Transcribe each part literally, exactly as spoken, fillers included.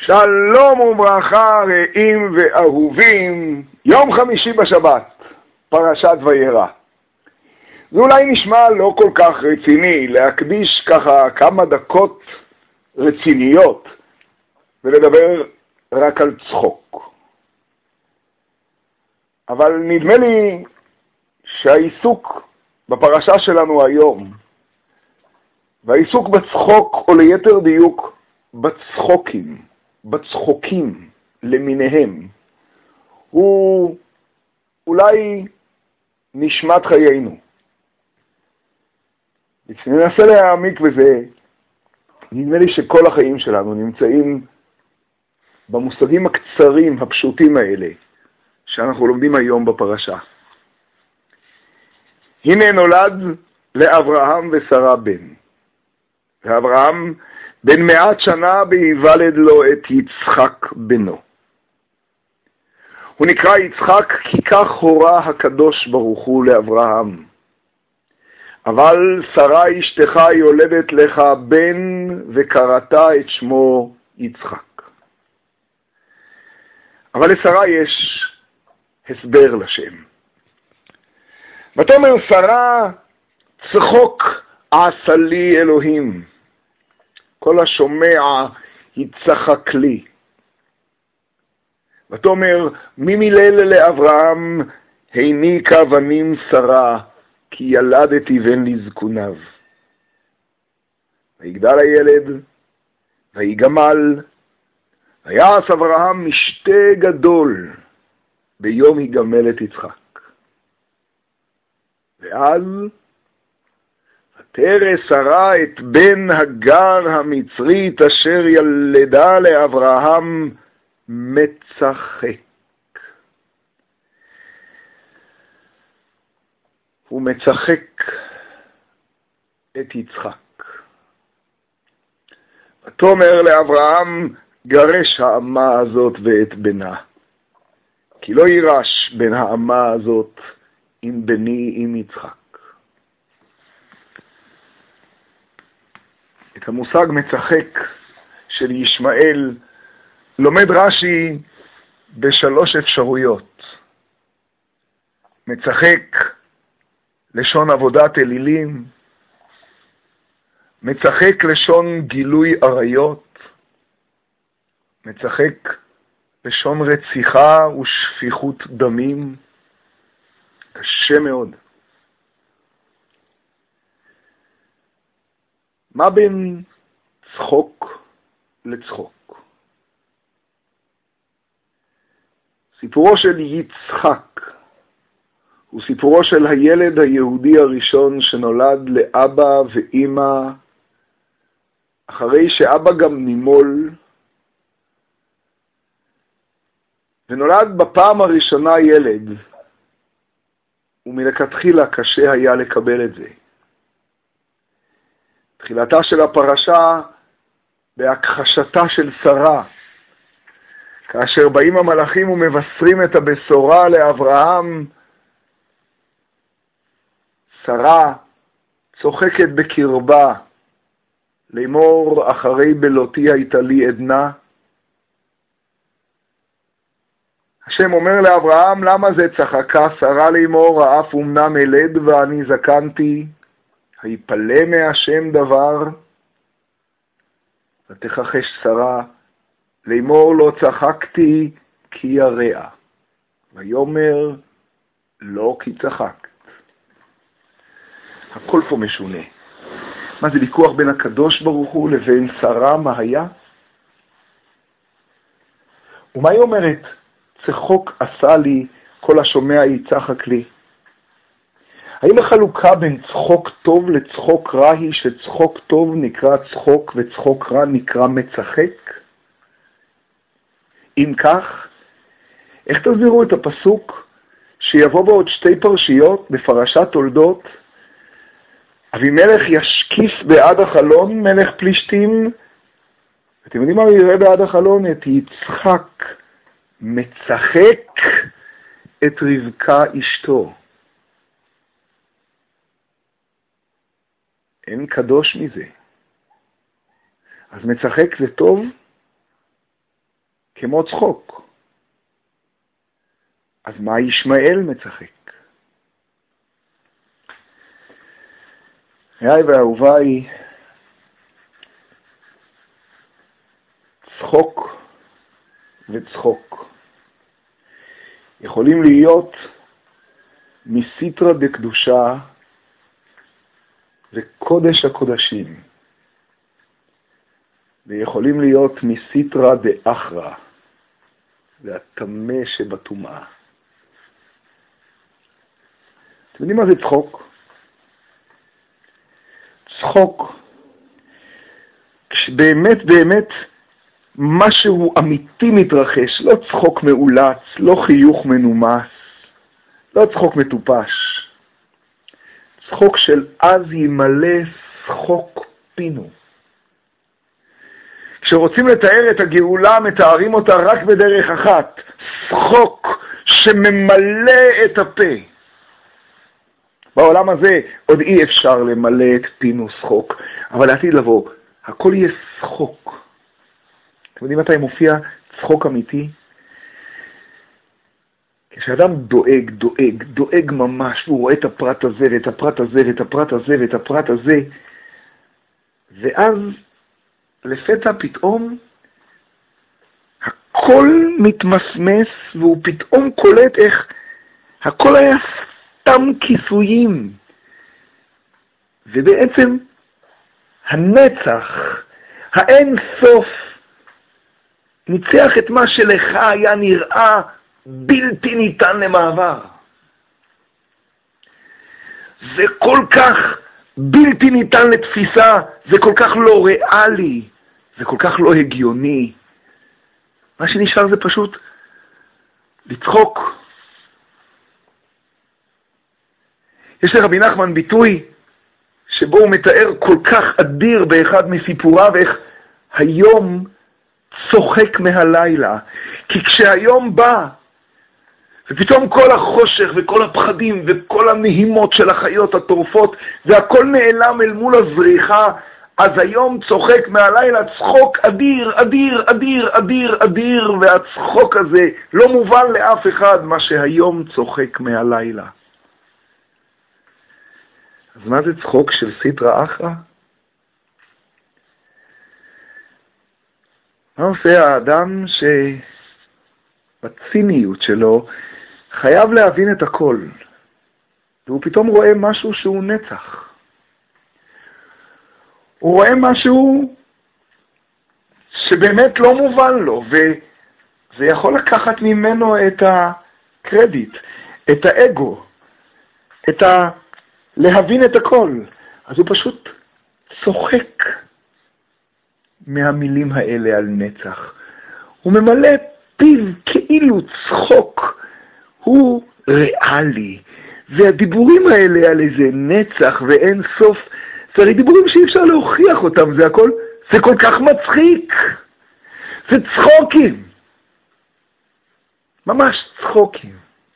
שלום וברכה רעים ואהובים, יום חמישי בשבת, פרשת וירא. זה אולי נשמע לא כל כך רציני, להקדיש ככה כמה דקות רציניות ולדבר רק על צחוק. אבל נדמה לי שהעיסוק בפרשה שלנו היום, והעיסוק בצחוק, או ליתר דיוק בצחוקים, בצחוקים למיניהם, הוא אולי נשמת חיינו. כשננסה להעמיק בזה, נדמה לי שכל החיים שלנו נמצאים במושגים הקצרים, הפשוטים האלה, שאנחנו לומדים היום בפרשה. הנה נולד לאברהם ושרה בן. ואברהם בן מעט שנה בהיוולד לו את יצחק בנו. הוא נקרא יצחק כי כך הורה הקדוש ברוך הוא לאברהם. אבל שרה אשתך יולדת לך בן וקראתה את שמו יצחק. אבל לשרה יש הסבר לשם. ותאמר שרה צחוק עשה לי אלוהים. כל השומע יצחק לי. ותאמר מי מילל לאברהם הניקה בנים שרה כי ילדתי בן לזקוניו. ויגדל הילד ויגמל ויעש אברהם משתה גדול ביום יגמל את יצחק. ואז ותרא שרה את בן הגר המצרית אשר ילדה לאברהם מצחק. הוא מצחק את יצחק. ותאמר לאברהם גרש האמה הזאת ואת בנה, כי לא יירש בן האמה הזאת עם בני עם יצחק. את המושג מצחק של ישמעאל לומד רש"י בשלוש אפשרויות. מצחק לשון עבודת אלילים, מצחק לשון גילוי עריות, מצחק לשון רציחה ושפיכות דמים. קשה מאוד. מה בין צחוק לצחוק? סיפורו של יצחק הוא סיפורו של הילד היהודי הראשון שנולד לאבא ואמא, אחרי שאבא גם נימול, ונולד בפעם הראשונה ילד, ומלכתחילה קשה היה לקבל את זה. תחילתה של הפרשה בהכחשתה של שרה, כאשר באים המלאכים ומבשרים את הבשורה לאברהם, שרה צוחקת בקרבה, לאמור אחרי בלותי הייתה לי עדנה. השם אומר לאברהם, למה זה צחקה שרה לאמור, האף אומנם ילד ואני זקנתי, היפלא מהשם דבר? ותכחש שרה, לאמור לא צחקתי כי יראה, ויאמר לא כי צחקת. הכל פה משונה. מה זה ויכוח בין הקדוש ברוך הוא לבין שרה? מה היה? ומה היא אומרת? צחוק עשה לי, כל השומע יצחק לי. האם החלוקה בין צחוק טוב לצחוק רע היא שצחוק טוב נקרא צחוק וצחוק רע נקרא מצחק? אם כך, איך תסבירו את הפסוק שיבוא בעוד שתי פרשיות בפרשת תולדות? אבימלך ישקיף בעד החלון מלך פלישתים, אתם יודעים מה הוא יראה בעד החלון? את יצחק מצחק את רבקה אשתו. אין קדוש מזה. אז מצחק זה טוב? כמו צחוק. אז מה ישמעאל מצחק? חיי ואהוביי, צחוק וצחוק יכולים להיות מסיטרא דקדושה וקודש הקודשים, ויכולים להיות מסיטרא דאחרא והטמא שבטומאה. אתם יודעים מה זה צחוק? צחוק, כשבאמת באמת משהו אמיתי מתרחש, לא צחוק מאולץ, לא חיוך מנומס, לא צחוק מטופש. צחוק של אז ימלא צחוק פינו. כשרוצים לתאר את הגאולה, מתארים אותה רק בדרך אחת, צחוק שממלא את הפה. בעולם הזה עוד אי אפשר למלא את פינו צחוק, אבל לעתיד לבוא, הכל יהיה צחוק. אתם יודעים מתי מופיע צחוק אמיתי? כשאדם דואג, דואג, דואג ממש, והוא רואה את הפרט הזה, ואת הפרט הזה, ואת הפרט הזה, ואת הפרט הזה, ואז לפתע פתאום הכל מתמסמס, והוא פתאום קולט איך הכל היה סתם כיסויים, ובעצם הנצח, האין סוף, ניצח את מה שלך היה נראה בלתי ניתן למעבר. זה כל כך בלתי ניתן לתפיסה, זה כל כך לא ריאלי, זה כל כך לא הגיוני. מה שנשאר זה פשוט לצחוק. יש לרבי נחמן ביטוי שבו הוא מתאר כל כך אדיר באחד מסיפוריו איך היום צוחק מהלילה. כי כשהיום בא, ופתאום כל החושך וכל הפחדים וכל הנהימות של החיות הטורפות, והכל נעלם אל מול הזריחה, אז היום צוחק מהלילה צחוק אדיר, אדיר, אדיר, אדיר, אדיר, והצחוק הזה לא מובן לאף אחד מה שהיום צוחק מהלילה. אז מה זה צחוק של סיטרא אחרא? מה עושה האדם שבציניות שלו חייב להבין את הכל, והוא פתאום רואה משהו שהוא נצח. הוא רואה משהו שבאמת לא מובן לו, וזה יכול לקחת ממנו את הקרדיט, את האגו, את ה... להבין את הכל. אז הוא פשוט צוחק מהמילים האלה על נצח. הוא ממלא פיו כאילו צחוק. הוא ריאלי. והדיבורים האלה על איזה נצח ואין סוף, זה הרי דיבורים שאי אפשר להוכיח אותם, זה הכל, זה כל כך מצחיק. זה צחוקים. ממש צחוקים.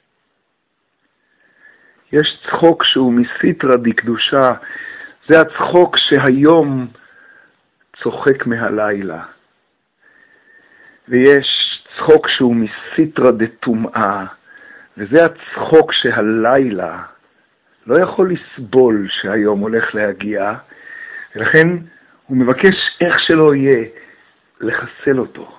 יש צחוק שהוא מסיטרא דקדושה, זה הצחוק שהיום צוחק מהלילה. ויש צחוק שהוא מסיטרא דטומאה, וזה הצחוק שהלילה לא יכול לסבול שהיום הולך להגיע, ולכן הוא מבקש איך שלא יהיה לחסל אותו.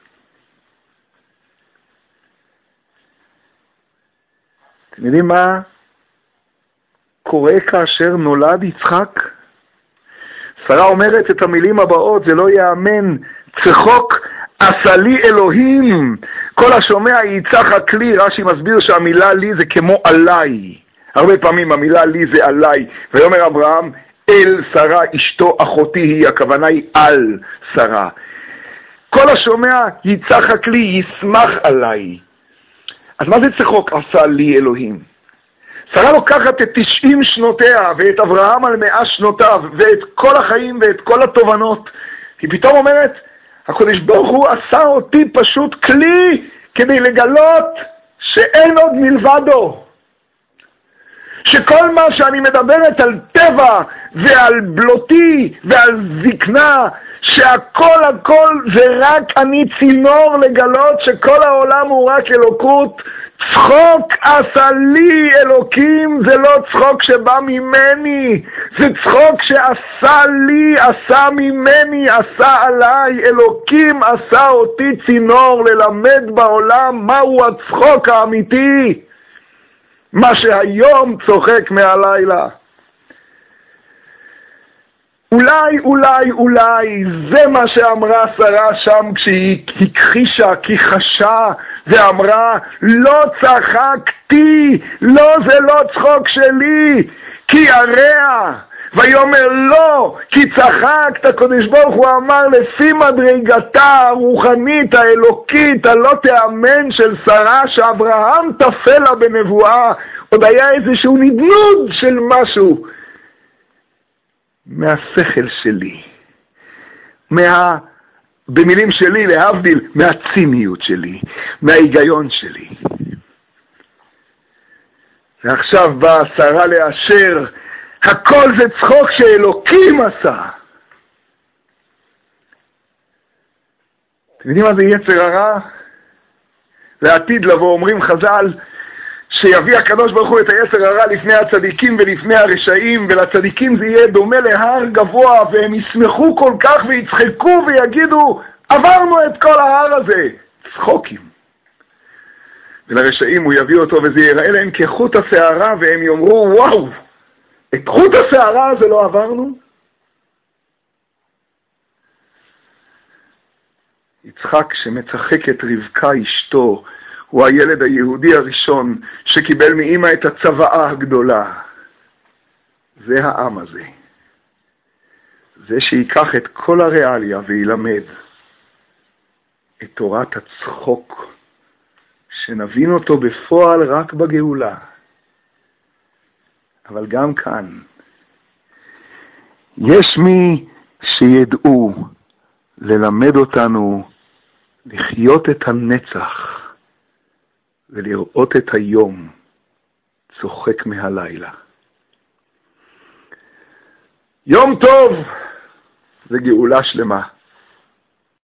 אתם יודעים מה קורה כאשר נולד יצחק? שרה אומרת את המילים הבאות, זה לא יאמן, צחוק עשה לי אלוהים, כל השומע יצחק לי. רש"י מסביר שהמילה לי זה כמו עליי, הרבה פעמים המילה לי זה עליי. ויאמר אברהם אל שרה אשתו אחותי היא, הכוונה היא על שרה. כל השומע יצחק לי, ישמח עליי. אז מה זה צחוק עשה לי אלוהים? שרה לוקחת את תשעים שנותיה ואת אברהם על מאה שנותיו ואת כל החיים ואת כל התובנות. היא פתאום אומרת, הקדוש ברוך הוא עשה אותי פשוט כלי כדי לגלות שאין עוד מלבדו. שכל מה שאני מדברת על טבע ועל בלותי ועל זקנה, שהכל הכל זה רק אני צינור לגלות שכל העולם הוא רק אלוקות. צחוק עשה לי אלוקים, זה לא צחוק שבא ממני, זה צחוק שעשה לי, עשה ממני, עשה עליי. אלוקים עשה אותי צינור ללמד בעולם מהו הצחוק האמיתי, מה שהיום צוחק מהלילה. אולי, אולי, אולי, זה מה שאמרה שרה שם כשהיא הכחישה, כיחשה, ואמרה, לא צחקתי, לא, זה לא צחוק שלי, כי ירע. ויאמר לא, כי צחקת. הקדוש ברוך הוא אמר לפי מדרגתה הרוחנית, האלוקית, הלא תאמן של שרה, שאברהם תפל לה בנבואה. עוד היה איזשהו נדנוד של משהו מהשכל שלי, מה, במילים שלי להבדיל, מהציניות שלי, מההיגיון שלי. ועכשיו באה שרה לאשר, הכל זה צחוק שאלוקים עשה. אתם יודעים מה זה יצר הרע? לעתיד לבוא, אומרים חז"ל, שיביא הקדוש ברוך הוא את היצר הרע לפני הצדיקים ולפני הרשעים, ולצדיקים זה יהיה דומה להר גבוה, והם ישמחו כל כך ויצחקו ויגידו, עברנו את כל ההר הזה. צחוקים. ולרשעים הוא יביא אותו וזה ייראה להם כחוט השערה, והם יאמרו, וואו, את חוט השערה הזה לא עברנו? יצחק שמצחק את רבקה אשתו, הוא הילד היהודי הראשון שקיבל מאמא את הצוואה הגדולה. זה העם הזה. זה שיקח את כל הריאליה וילמד את תורת הצחוק, שנבין אותו בפועל רק בגאולה. אבל גם כאן, יש מי שידעו ללמד אותנו לחיות את הנצח, ולראות את היום צוחק מהלילה. יום טוב זה גאולה שלמה.